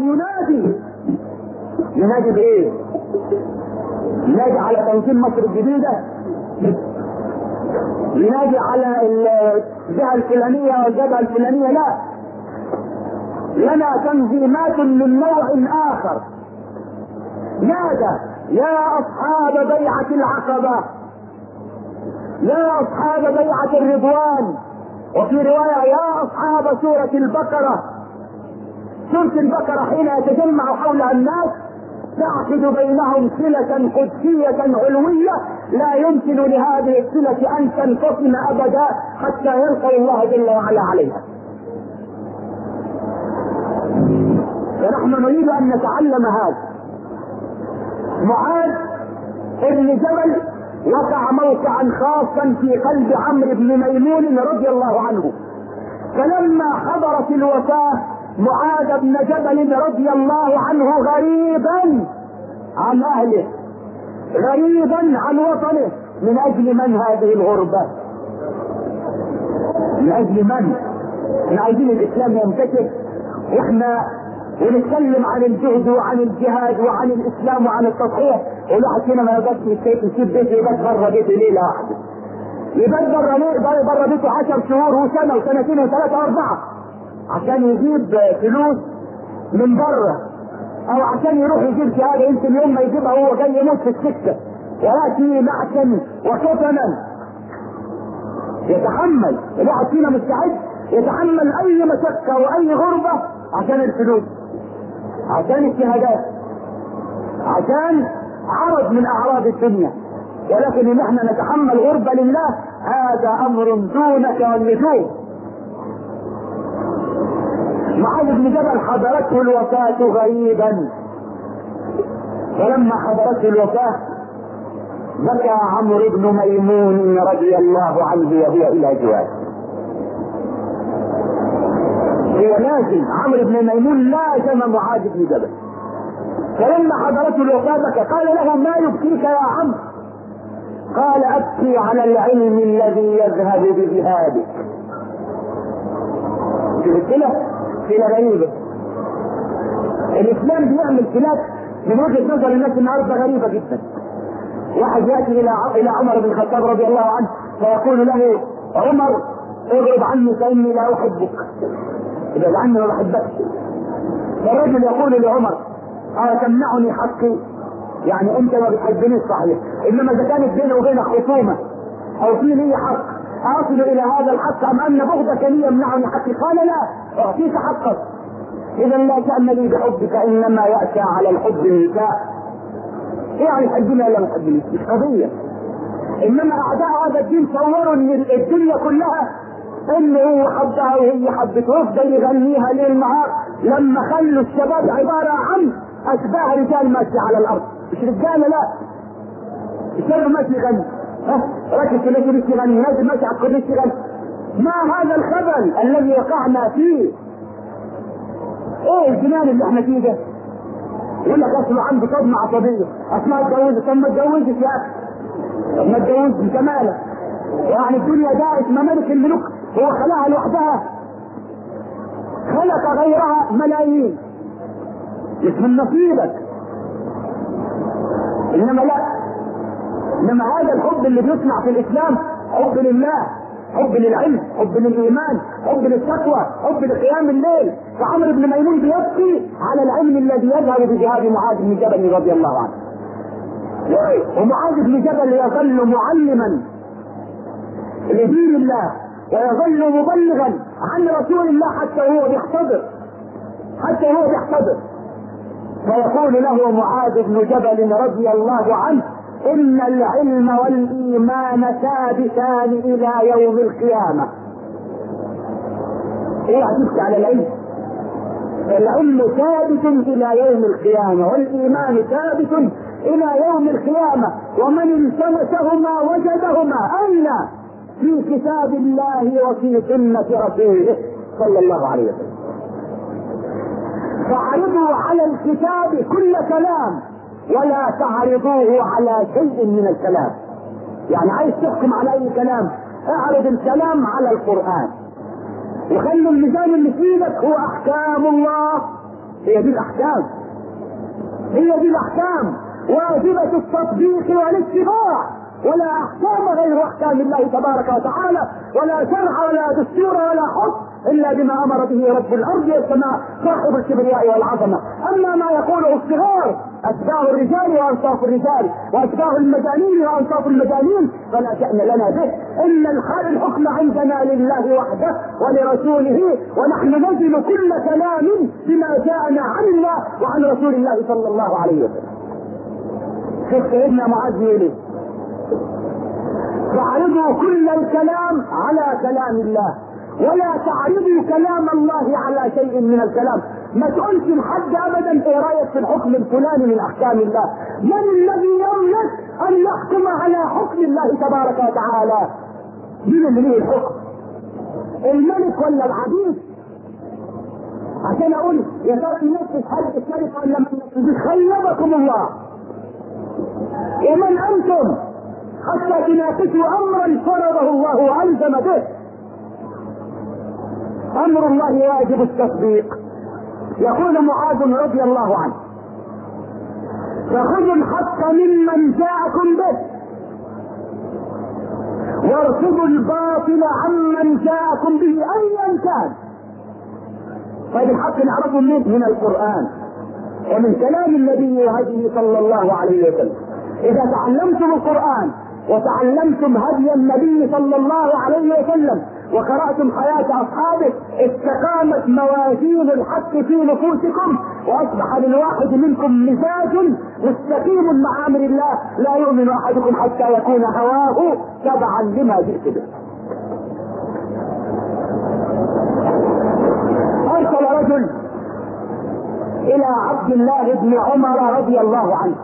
ينادي بإيه؟ ينادي على تنظيم مصر الجديدة، ينادي على الجهة الفلانية والجبهة الفلانية، لا، لنا تنظيمات من نوع آخر. نادى: يا أصحاب بيعة العقبة، يا أصحاب بيعة الرضوان، وفي رواية يا أصحاب سورة البقرة. سورة البقرة حين يتجمع حولها الناس تعقد بينهم صلة قدسية علوية لا يمكن لهذه الصلة أن تنفصل أبدا حتى يلقى الله جل وعلا عليها. ونحن نريد أن نتعلم هذا. معاذ ابن جبل وقع موقعا خاصا في قلب عمرو بن ميمون رضي الله عنه، فلما حضرت الوفاة معاذ بن جبل رضي الله عنه غريبا عن أهله، غريبا عن وطنه. من أجل من هذه الغربة؟ من أجل من؟ احنا عايزين الإسلام ينتشر واحنا ونتكلم عن الجهد وعن الجهاد وعن الإسلام وعن التضحية، والواحد فينا ما يقدرش يسيب بيته يبات بره بيته ليلة واحدة، يبات بره بيته 10 شهور وسنة وسنتين وثلاثة وأربعة عشان يجيب فلوس من بره او عشان يروح يجيب شهاده يمكن يوم ما يجيبها هو جاي يموت في السكه وياتي معشا وكفنا، يتحمل. الواحد فينا مستعد يتحمل اي مشقه واي غربه عشان الفلوس، عشان الشهادات، عشان عرض من اعراض الدنيا. ولكن ان احنا نتحمل غربه لله هذا امر دونك والنجوم. معاذ بن جبل حضرته الوفاه غريبا، فلما حضرته الوفاه بكى عمرو بن ميمون رضي الله عنه وهو الى جواره. هو لازم عمرو بن ميمون لازم معاذ بن جبل، فلما حضرته الوفاه بكى. قال له ما يبكيك يا عمرو؟ قال ابكي على العلم الذي يذهب بذهابك. كده غريبه. الاسلام بيعمل خلاف من وجهه نظر الناس النهارده غريبه جدا. واحد ياتي الى عمر بن الخطاب رضي الله عنه فيقول له عمر اغرب عني فاني لا احبك، ابعد عني ما بحبكش. فالرجل يقول لعمر تمنعني حقي؟ يعني انت ما بتحبنيش صحيح، انما اذا كانت بيني وبينك خصومه او في لي حق اصل الى هذا الحق ام ان بغضك لي يمنعني حقي؟ قال لا، اعطيك حقك. اذا لا شأن لي بحبك، انما يأتى على الحب النساء. يعني تحبني ولا ما تحبنيش مش قضيه، انما اعداء هذا الدين صوروا ان الدنيا كلها ان هو حبها وهي حبته ويفضل يغنيها ليل نهار، لما خلوا الشباب عباره عن اشباه رجال ماشي على الارض، مش رجاله لا، الشباب ماشي يغني، راكب في نجم يغني، نازل ماشي على الكورنيش يغني. ما هذا الخبل الذي وقعنا فيه؟ ايه الجنان اللي احنا فيه ده؟ يقول لك اصله عنده صدمه عصبيه، اسمها اتجوزت. طب ما اتجوزت يا اخي، طب ما اتجوزت انت مالك؟ يعني الدنيا دارت ممالك الملوك، هو خلقها لوحدها؟ خلق غيرها ملايين، مش من نصيبك. انما لا، انما هذا الحب اللي بيصنع في الاسلام حب لله، حب للعلم، حب للايمان، حب للتقوى، حب لقيام الليل. فعمرو بن ميمون بيبكي على العلم الذي يذهب بجهاد معاذ بن جبل رضي الله عنه. ومعاذ بن جبل يظل معلما لدين الله ويظل مبلغا عن رسول الله حتى هو بيحتضر. فيقول له معاذ بن جبل رضي الله عنه ان العلم والايمان ثابتان الى يوم القيامه. ايه هتبكي على العلم؟ العلم ثابت الى يوم القيامه والايمان ثابت الى يوم القيامه، ومن التمسهما وجدهما اين؟ في كتاب الله وفي سنه رسوله صلى الله عليه وسلم. فاعرضوا على الكتاب كل كلام ولا تعرضوه على شيء من الكلام. يعني عايز تحكم على اي كلام اعرض الكلام على القرآن، وخلوا الميزان اللي في ايدك هو احكام الله. هي دي الاحكام واجبة التطبيق والاتباع، ولا احكام غير احكام الله تبارك وتعالى، ولا شرع ولا دستور ولا حكم الا بما امر به رب الارض والسماء صاحب الكبرياء والعظمه. اما ما يقوله الصغار اشباه الرجال وانصاف الرجال واشباه المجانين وانصاف المجانين فلا شأن لنا به، ان الحكم عندنا لله وحده ولرسوله، ونحن نزل كل كلام بما جاءنا عن الله وعن رسول الله صلى الله عليه وسلم. شوف سيدنا معاذ يقول فاعرضوا كل الكلام على كلام الله ولا تعرضوا كلام الله على شيء من الكلام. ما تقولش لحد ابدا ايه رايك في الحكم الفلاني من احكام الله. من الذي يملك ان يحكم على حكم الله تبارك وتعالى؟ مين اللي ليه الحكم؟ الملك ولا العبيد؟ عشان اقول يا ترى ينفذ حد الشركه ولا ما ينفذش؟ خيبكم الله. ومن انتم حتى تناقشوا امرا فرضه الله والزم به؟ امر الله واجب التصديق. يقول معاذ رضي الله عنه فخذوا الحق ممن جاءكم به وارفضوا الباطل عمن جاءكم به ايا كان. طيب الحق نعرفه منين؟ من القرآن ومن كلام النبي وهديه صلى الله عليه وسلم. إذا تعلمتم القرآن وتعلمتم هدي النبي صلى الله عليه وسلم وقرأتم حياة أصحابه استقامت موازين الحق في نفوسكم، وأصبح للواحد منكم مزاج مستقيم مع أمر الله، لا يؤمن أحدكم حتى يكون هواه تبعا لما جئت به. أرسل رجل إلى عبد الله بن عمر رضي الله عنه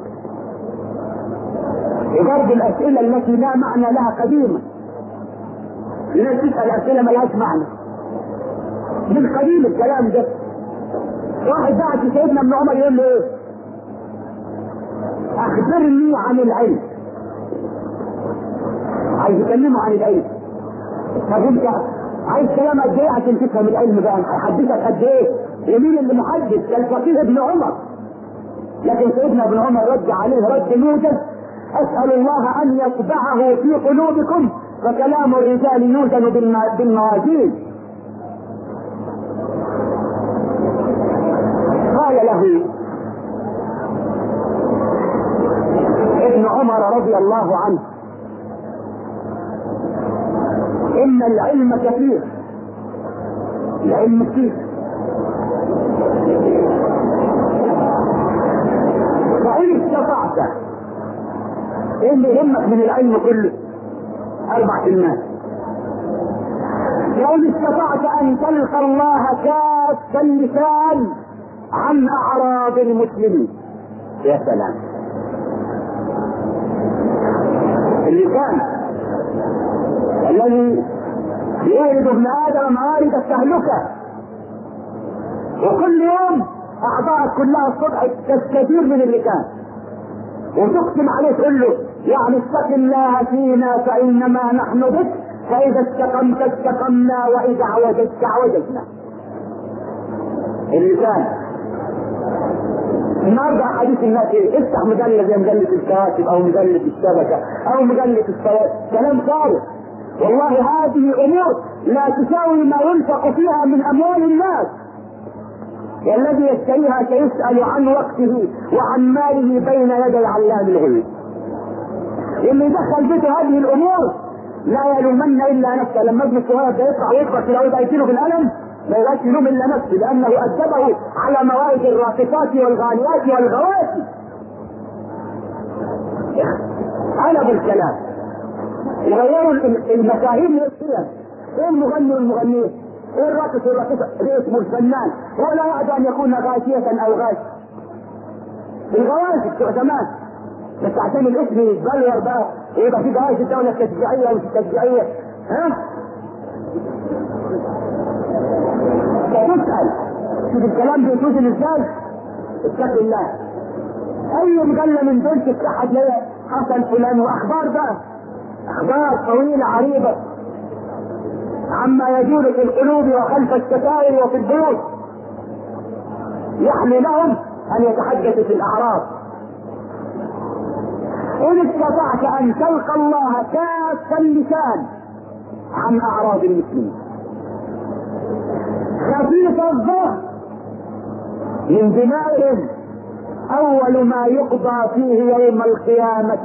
بضرب الأسئلة التي لا معنى لها قديما. الناس تسأل أسئلة ما لهاش معنى من قديم الكلام ده. واحد بعت سيدنا ابن عمر يقول له ايه؟ أخبرني عن العلم. عايز يكلمه عن العلم. طب انت عايز كلام قد ايه عشان تفهم العلم بقى؟ هيحدثك قد ايه؟ ومين اللي محدث؟ الفقيه ابن عمر. لكن سيدنا ابن عمر رد عليه رد موجز: أسأل الله أن يطبعه في قلوبكم، فكلام الرجال يوزن بالموازين. قال له ابن عمر رضي الله عنه: إن العلم كثير، العلم كثير، فإن استطعت، ايه اللي يهمك من العلم كله؟ 4 كلمات: لو استطعت ان تلقى الله كاف اللسان عن اعراض المسلمين. يا سلام، اللسان الذي يورد ابن ادم موارد التهلكه، وكل يوم اعضاءك كلها الصبح تستثير من اللسان، وتقسم عليه تقول له يعني اتق الله فينا فانما نحن بك، فاذا استقمت استقمنا واذا عوجت عوجتنا. اللسان. النهارده حديث الناس ايه؟ افتح مجله زي مجله الكاتب او مجله الشبكه او مجله الصواب، كلام فارغ. والله هذه امور لا تساوي ما ينفق فيها من اموال الناس، والذي يشتريها سيسأل عن وقته وعن ماله بين يدي علام الغيوب. اللي يدخل بيته هذه الامور لا يلومن الا نفسه. لما ابن الصغير ده يطلع ويكبر كده ويبقى يشيله بالقلم ما يبقاش يلوم الا نفسه، لانه ادبه على موارد الراقصات والغاليات والغواسي. قلبوا الكلام، يغيروا المفاهيم والقيم. ايه المغني والمغنيه؟ ايه الراقص والراقصه؟ ايه اسمه الفنان؟ هو لا يعد ان يكون غاشية او غاش. الغواشي بتوع زمان بس عشان الاسم يتغير بقى ويبقى في غواشي الدولة التشجيعية ومش التشجيعية. ها؟ فتسأل شوف الكلام بيتوزن ازاي؟ اتق الله. اي مجلة من دول تفتحها تلاقي حصل فلان واخبار بقى، اخبار طويلة عريضة عما يجول في القلوب وخلف الستائر وفي البيوت، يحمي لهم ان يتحدثوا في الاعراض. ان استطعت ان تلقى الله كاف اللسان عن اعراض المسلمين، خفيف الظهر من دمائهم، اول ما يقضى فيه يوم القيامة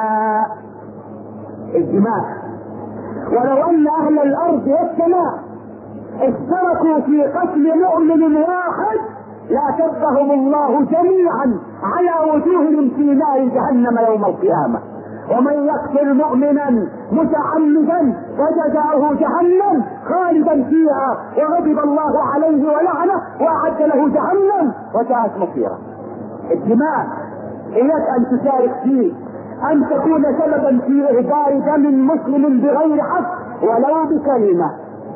الدماء. ولو ان اهل الارض والسماء اشتركوا في قتل مؤمن واحد لاكبهم الله جميعا على وجوههم في نار جهنم يوم القيامة. ومن يقتل مؤمنا متعمدا فجزاؤه جهنم خالدا فيها وغضب الله عليه ولعنه واعد له جهنم وساءت مصيره. الدماء اياك ان تشارك فيه، ان تكون سببا في اهدار دم مسلم بغير حق ولو بكلمة.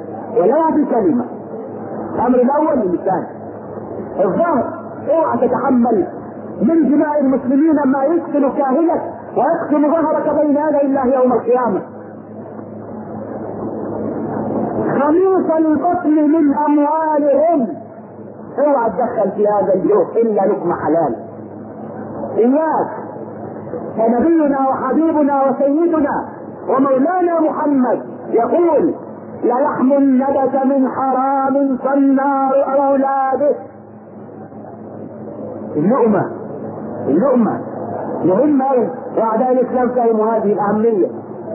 الامر الاول للثاني الظهر، اوعى تتحمل من دماء المسلمين ما يقتل كاهلك ويقتل ظهرك بين يدي الله يوم القيامة. خميس البطن من اموالهم، اوعى تدخل في هذا الجوع الا لقمة حلال. اياك، فنبينا وحبيبنا وسيدنا ومولانا محمد يقول: للحم نبت من حرام صنار أولاده. اللقمة مهمة أوي، وأعداء الإسلام فهموا هذه الأهمية.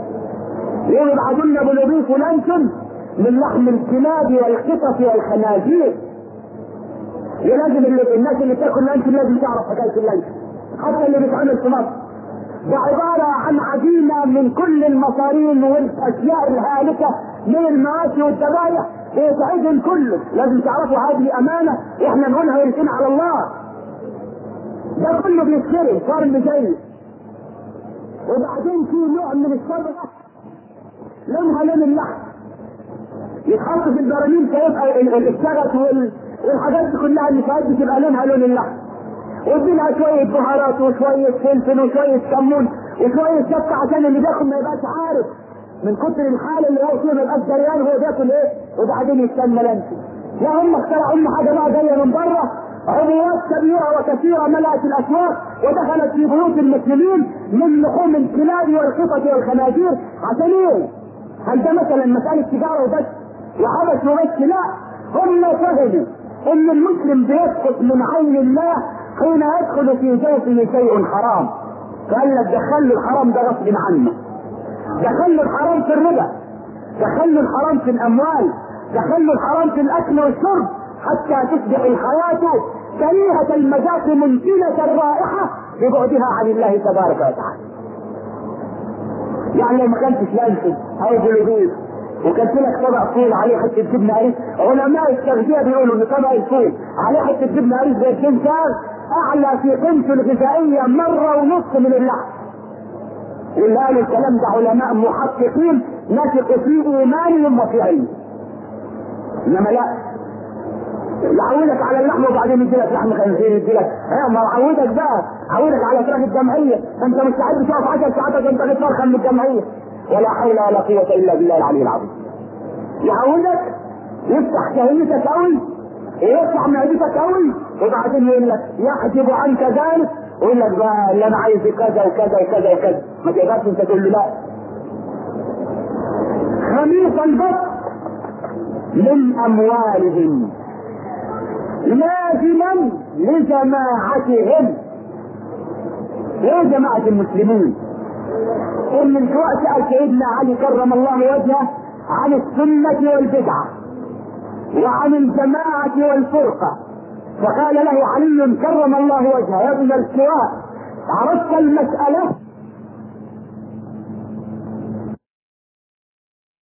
يبعثوا لنا بنضيف لانشون من لحم الكلاب والقطط والخنازير. لازم الناس اللي تاكل لانشون لازم تعرف حكاية اللانشون، حتى اللي بيتعمل في مصر ده عبارة عن عجينة من كل المصارين والأشياء الهالكة من المواشي والذبائح بيتعجن كله. لازم تعرفوا هذه أمانة واحنا نقولها ويمكن على الله. ده كله بيتشرب فرن جيد، وبعدين في نوع من الصبغة لونها لون اللحم يتحط في البراميل فيبقى الشغف والحاجات دي كلها اللي فاتت تبقى لونها لون اللحم، واديلها شوية بهارات وشوية فلفل وشوية كمون وشوية شطة عشان اللي بياكل ما يبقاش عارف من كتر الحالة اللي هو فيه ما يبقاش دريان هو بياكل ايه، وبعدين يستنى لانشون. لا هم اخترعوا لنا حاجة بقى جاية من بره، عبوات كبيرة وكثيرة ملأت الأسواق ودخلت في بيوت المسلمين من لحوم الكلاب والقطط والخنازير. عشان ايه؟ هل ده مثلا مسألة تجارة وبس وحدث وبس؟ لا، هم فهموا ان المسلم بيسقط من عين الله حين يدخل في جوفه شيء حرام، فقال لك دخل الحرام ده غصب عنه، دخل الحرام في الربا، دخل الحرام في الاموال، دخل الحرام في الاكل والشرب، حتى تصبح الحياة كريهة المذاق منتنة الرائحة ببعدها عن الله تبارك وتعالى. يعني لو ما كانتش لانشون او بلوبيس وكانت لك طبق فول عليه حته جبنه قريش، علماء التغذيه بيقولوا ان طبق الفول عليه حته جبنه قريش زي الكنتاج اعلى في قيمته الغذائيه مره ونص من اللحم. واللي قالوا الكلام ده علماء محققين نثق في ايمانهم وفي علمهم. انما لا، يعودك على اللحم وبعدين يديلك لحم خنزير، يديلك ما عودك بقى، عودك على فراخ الجمعيه، انت مستعد تقف 10 ساعات انت بتفرخ من الجمعيه، ولا حول ولا قوه الا بالله العلي العظيم. يعودك يفتح شهيتك قوي ويفتح معدتك قوي، وبعدين يقول لك يحجب عنك ذلك ويقول لك بقى اللي انا عايز كذا وكذا وكذا وكذا، ما تقدرش انت تقول له لا. خميس البط من اموالهم لازما لجماعتهم. يا جماعة المسلمين، ان من وقت سأل سيدنا علي كرم الله وجهه عن السنة والبدعة وعن الجماعة والفرقة، فقال له علي كرم الله وجهه يا ابن السواء عرفت المسألة؟